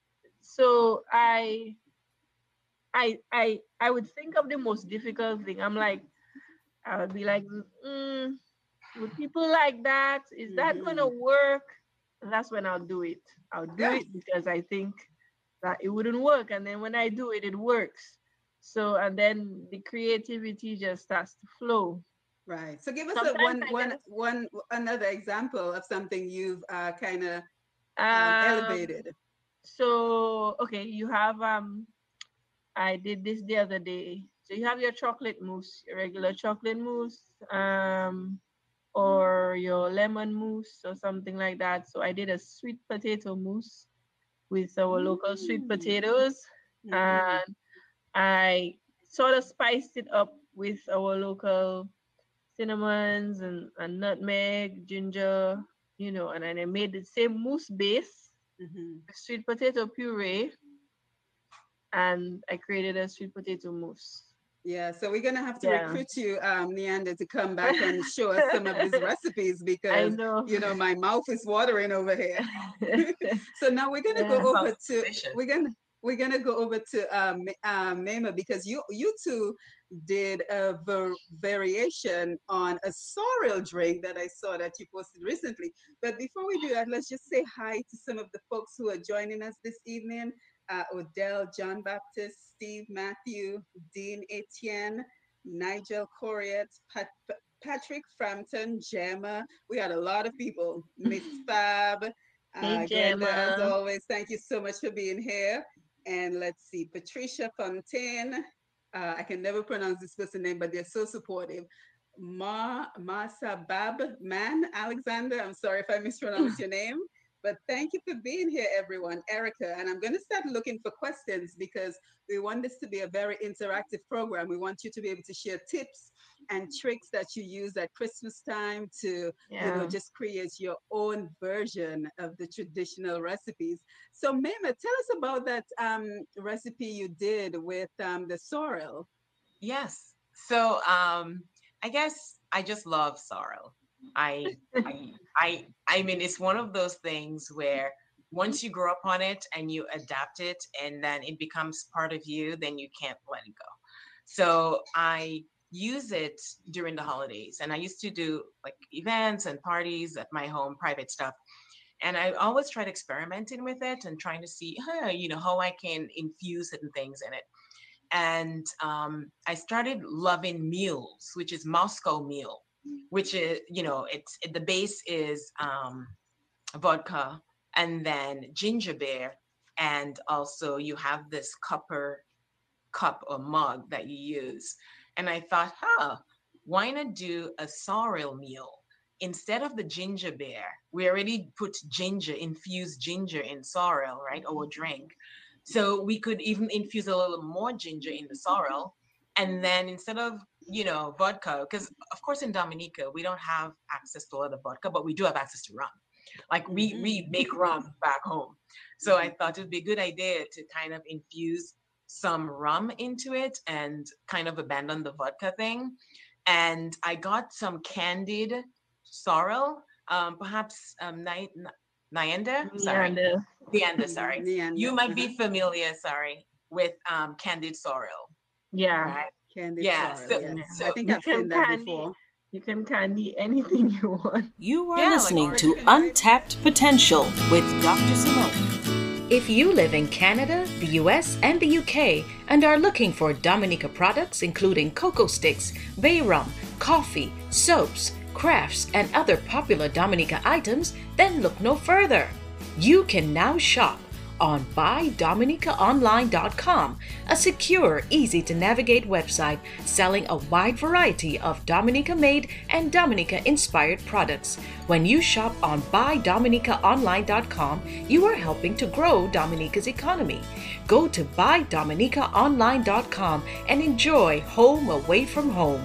so I, I, I, I would think of the most difficult thing. I'm like, I would be like, mm, would people like that? Is that gonna Hmm. work? And that's when I'll do it. I'll do Yeah. it because I think that it wouldn't work. And then when I do it, it works. So, and then the creativity just starts to flow. Right. So give us a Sometimes one, I one, get one, another example of something you've uh, kind of a, um, um, elevated. so, okay, you have, um, I did this the other day. So you have your chocolate mousse, your regular chocolate mousse, um, or your lemon mousse or something like that. So I did a sweet potato mousse with our local sweet Mm. potatoes, Mhm. and I sort of spiced it up with our local cinnamons and, and nutmeg, ginger, you know, and then I made the same mousse base Mhm. with sweet potato puree, and I created a sweet potato mousse. Yeah, so we're gonna have to Yeah. recruit you, um, Neander, to come back and show us some of these recipes I because know. you know my mouth is watering over here. So now we're gonna go Yeah. over Sounds to delicious. we're gonna we're gonna go over to um, um Mema because you you two did a var- variation on a sorrel drink that I saw that you posted recently. But before we do that, let's just say hi to some of the folks who are joining us this evening. Uh, Odell, John Baptist, Steve Matthew, Dean Etienne, Nigel Coriet, Pat, Patrick Frampton, Gemma. We had a lot of people. Miss Fab, Hey, uh, Glenda, as Gemma. always, thank you so much for being here. And let's see, Patricia Fontaine. Uh, I can never pronounce this person's name, but they're so supportive. Ma Masa Bab Man Alexander. I'm sorry if I mispronounced your name. But thank you for being here, everyone. Erica, and I'm going to start looking for questions because we want this to be a very interactive program. We want you to be able to share tips and tricks that you use at Christmas time to, you know, Yeah. just create your own version of the traditional recipes. So, Mema, tell us about that um, recipe you did with um, the sorrel. Yes. So um I guess I just love sorrel. I I I I mean it's one of those things where once you grow up on it and you adapt it and then it becomes part of you, then you can't let it go. So I use it during the holidays and I used to do like events and parties at my home, private stuff. And I always tried experimenting with it and trying to see, huh, you know, how I can infuse certain things in it. And um, I started loving mules, which is Moscow Mule, which is, you know, it's it, the base is um, vodka and then ginger beer, and also you have this copper cup or mug that you use. And I thought, huh, why not do a sorrel mule? Instead of the ginger beer, we already put ginger, infused ginger in sorrel, right? Or drink. So we could even infuse a little more ginger in the sorrel. And then instead of, you know, vodka, because of course in Dominica, we don't have access to a lot of vodka, but we do have access to rum. Like we we Mhm. make rum back home. So I thought it would be a good idea to kind of infuse some rum into it and kind of abandon the vodka thing. And I got some candied sorrel, um, perhaps um, Ny- Nyanda, Yeah. sorry, And uh, Nyanda, Mhm. sorry. Neander. You might Uh-huh. be familiar, sorry, with um, candied sorrel, yeah. right? Candied Yeah. sorrel, So, yes. Yeah. I so think You I've can seen that candy. before. You can candy anything you want. You are yeah, like listening Or orange. you to can write Untapped Potential with Doctor Simone. If you live in Canada, the U S, and the U K and are looking for Dominica products including cocoa sticks, bay rum, coffee, soaps, crafts, and other popular Dominica items, then look no further. You can now shop on buy dominica online dot com, a secure, easy-to-navigate website selling a wide variety of Dominica-made and Dominica-inspired products. When you shop on buy dominica online dot com, you are helping to grow Dominica's economy. Go to buy dominica online dot com and enjoy home away from home.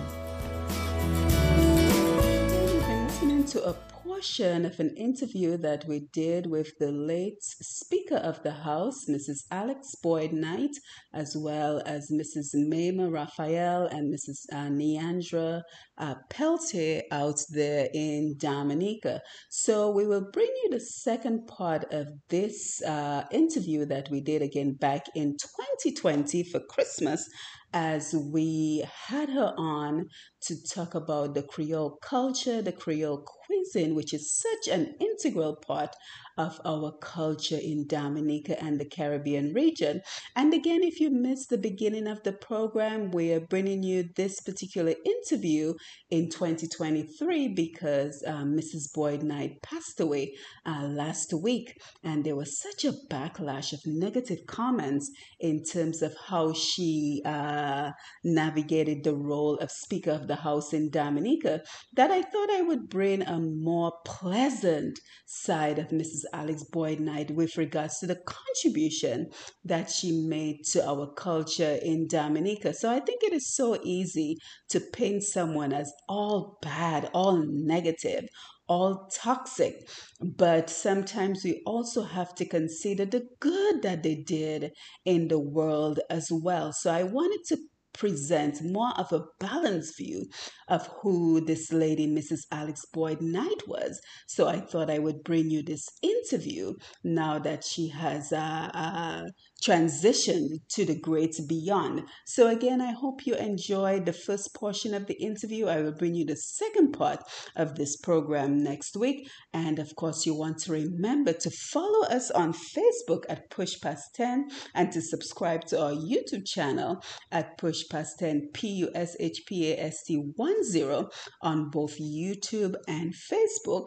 You've been listening to a portion of an interview that we did with the late Speaker of the House, Missus Alex Boyd Knight, as well as Missus Mayma Raphael and Missus Uh, Neandra uh, Peltier out there in Dominica. So we will bring you the second part of this uh, interview that we did again back in twenty twenty for Christmas, as we had her on to talk about the Creole culture, the Creole cuisine, which is such an integral part of our culture in Dominica and the Caribbean region. And again, if you missed the beginning of the program, we are bringing you this particular interview in twenty twenty-three because um, Missus Boyd Knight passed away uh, last week. And there was such a backlash of negative comments in terms of how she uh, navigated the role of Speaker of the House in Dominica, that I thought I would bring a more pleasant side of Missus Alex Boyd Knight with regards to the contribution that she made to our culture in Dominica. So I think it is so easy to paint someone as all bad, all negative, all toxic, but sometimes we also have to consider the good that they did in the world as well. So I wanted to present more of a balanced view of who this lady, Missus Alex Boyd Knight, was. So I thought I would bring you this interview now that she has uh, uh, transitioned to the great beyond. So again, I hope you enjoyed the first portion of the interview. I will bring you the second part of this program next week. And of course, you want to remember to follow us on Facebook at Push Past ten and to subscribe to our YouTube channel at Push Past ten, P U S H P A S T one zero on both YouTube and Facebook,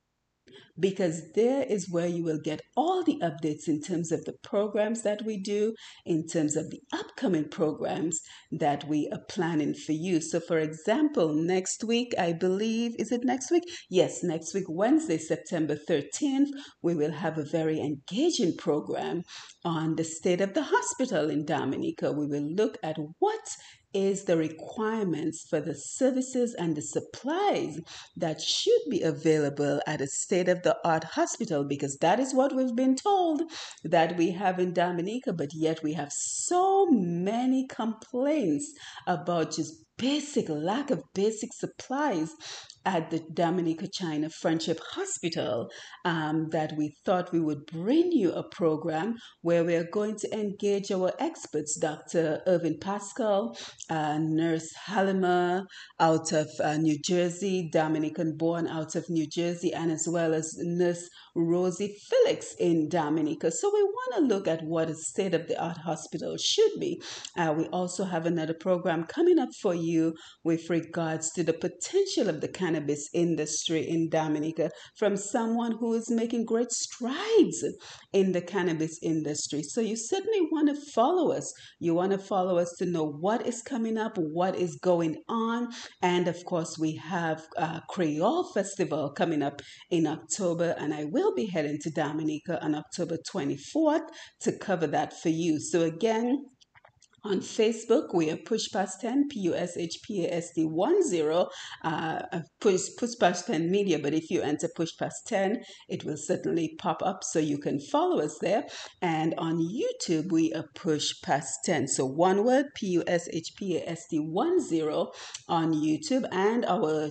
because there is where you will get all the updates in terms of the programs that we do, in terms of the upcoming programs that we are planning for you. So for example, next week, I believe, is it next week? Yes, next week, Wednesday, September thirteenth, we will have a very engaging program on the state of the hospital in Dominica. We will look at what is the requirements for the services and the supplies that should be available at a state-of-the-art hospital, because that is what we've been told that we have in Dominica, but yet we have so many complaints about just basic lack of basic supplies at the Dominica China Friendship Hospital um, that we thought we would bring you a program where we are going to engage our experts, Doctor Irvin Pascal, uh, Nurse Halima out of uh, New Jersey, Dominican born out of New Jersey, and as well as Nurse Rosie Felix in Dominica. So we want to look at what a state-of-the-art hospital should be. Uh, we also have another program coming up for you with regards to the potential of the cannabis industry in Dominica from someone who is making great strides in the cannabis industry. So you certainly want to follow us. You want to follow us to know what is coming up, what is going on. And of course, we have uh, Creole Festival coming up in October, and I will be heading to Dominica on October twenty-fourth to cover that for you. So again, on Facebook, we are Push Past ten, P U S H P A S T one zero, uh, Push, Push Past ten Media. But if you enter Push Past ten, it will certainly pop up so you can follow us there. And on YouTube, we are Push Past ten. So one word, P U S H P A S T one zero on YouTube. And our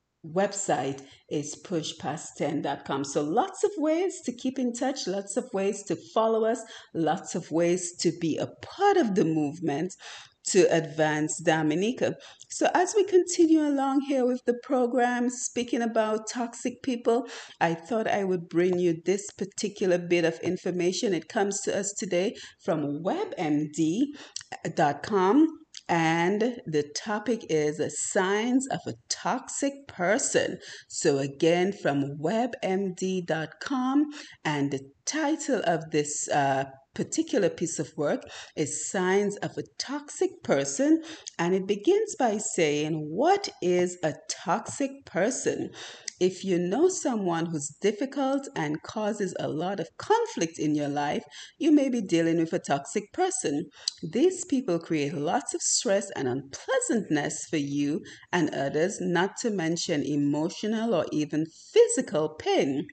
website is push past ten dot com. So lots of ways to keep in touch, lots of ways to follow us, lots of ways to be a part of the movement to advance Dominica. So, as we continue along here with the program, speaking about toxic people, I thought I would bring you this particular bit of information. It comes to us today from web m d dot com. And the topic is signs of a toxic person. So, again, from web m d dot com, and the title of this uh, particular piece of work is Signs of a Toxic Person. And it begins by saying, what is a toxic person? If you know someone who's difficult and causes a lot of conflict in your life, you may be dealing with a toxic person. These people create lots of stress and unpleasantness for you and others, not to mention emotional or even physical pain.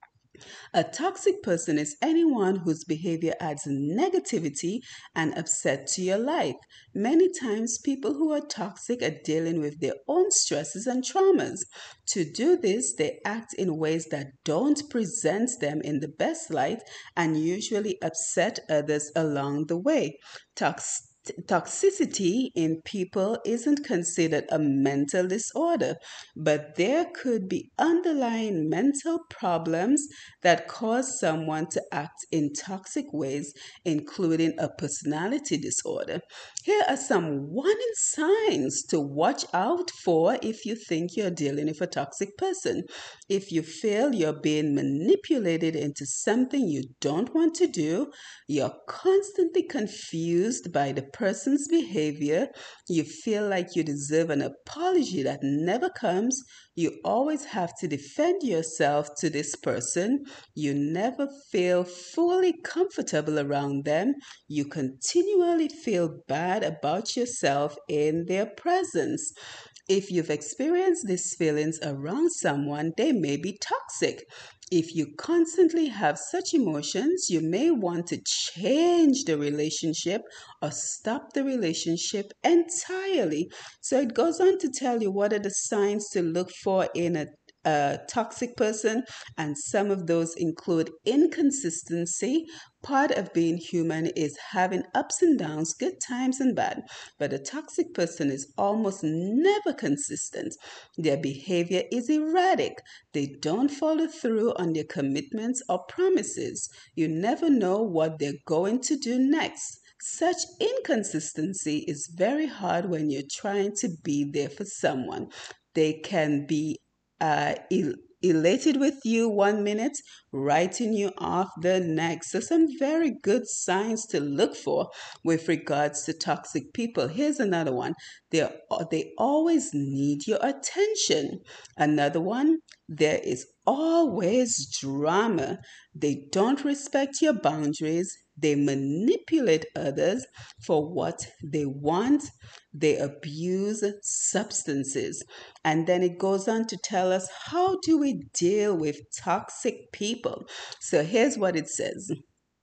A toxic person is anyone whose behavior adds negativity and upset to your life. Many times, people who are toxic are dealing with their own stresses and traumas. To do this, they act in ways that don't present them in the best light and usually upset others along the way. Tox- Toxicity in people isn't considered a mental disorder, but there could be underlying mental problems that cause someone to act in toxic ways, including a personality disorder. Here are some warning signs to watch out for if you think you're dealing with a toxic person. If you feel you're being manipulated into something you don't want to do, you're constantly confused by the person's behavior, you feel like you deserve an apology that never comes, you always have to defend yourself to this person, you never feel fully comfortable around them, you continually feel bad about yourself in their presence. If you've experienced these feelings around someone, they may be toxic. If you constantly have such emotions, you may want to change the relationship or stop the relationship entirely. So it goes on to tell you what are the signs to look for in a a toxic person, and some of those include inconsistency. Part of being human is having ups and downs, good times and bad, but a toxic person is almost never consistent. Their behavior is erratic. They don't follow through on their commitments or promises. You never know what they're going to do next. Such inconsistency is very hard when you're trying to be there for someone. They can be uh, el- elated with you one minute, writing you off the next. So, some very good signs to look for with regards to toxic people. Here's another one. They they always need your attention. Another one. There is always drama. They don't respect your boundaries. They manipulate others for what they want. They abuse substances. And then it goes on to tell us, how do we deal with toxic people? So here's what it says.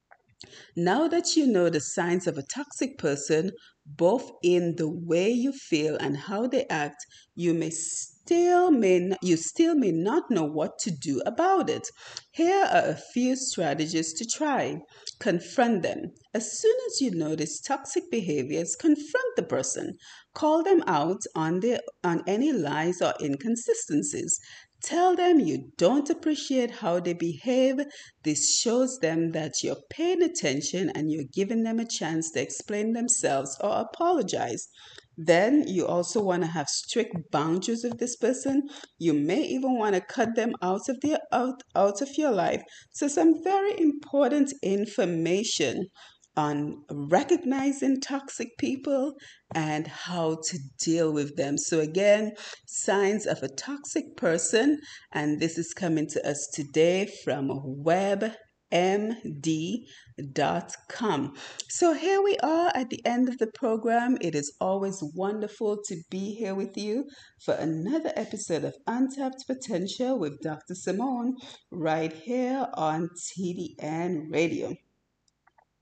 Now that you know the signs of a toxic person, both in the way you feel and how they act, you may still may not, you still may not know what to do about it. Here are a few strategies to try. Confront them. As soon as you notice toxic behaviors, confront the person. Call them out on their on any lies or inconsistencies. Tell them you don't appreciate how they behave. This shows them that you're paying attention and you're giving them a chance to explain themselves or apologize. Then you also want to have strict boundaries with this person. You may even want to cut them out of their out, out of your life. So some very important information on recognizing toxic people and how to deal with them. So again, signs of a toxic person, and this is coming to us today from web m d dot com. So here we are at the end of the program. It is always wonderful to be here with you for another episode of Untapped Potential with Doctor Simone right here on T D N Radio.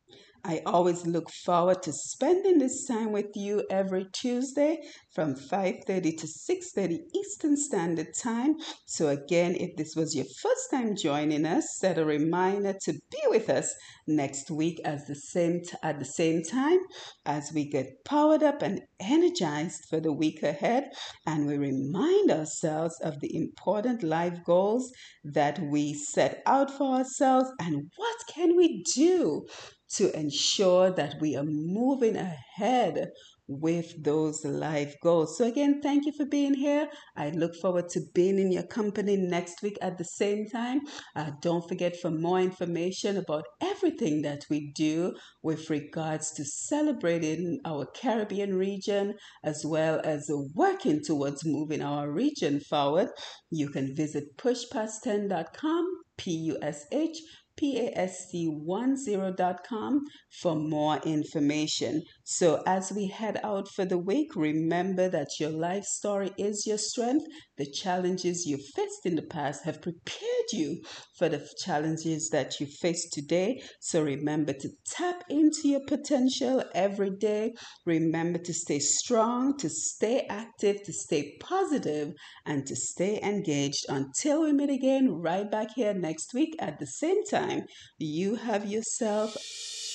I always look forward to spending this time with you every Tuesday from five thirty to six thirty Eastern Standard Time. So again, if this was your first time joining us, set a reminder to be with us next week as the same t- at the same time as we get powered up and energized for the week ahead, and we remind ourselves of the important life goals that we set out for ourselves and what can we do to ensure that we are moving ahead with those life goals. So again, thank you for being here. I look forward to being in your company next week at the same time. Uh, don't forget, for more information about everything that we do with regards to celebrating our Caribbean region as well as working towards moving our region forward, you can visit push past ten dot com, P U S H P A S C ten dot com for more information. So as we head out for the week, remember that your life story is your strength. The challenges you faced in the past have prepared you for the challenges that you face today. So remember to tap into your potential every day. Remember to stay strong, to stay active, to stay positive, and to stay engaged. Until we meet again right back here next week at the same time, you have yourself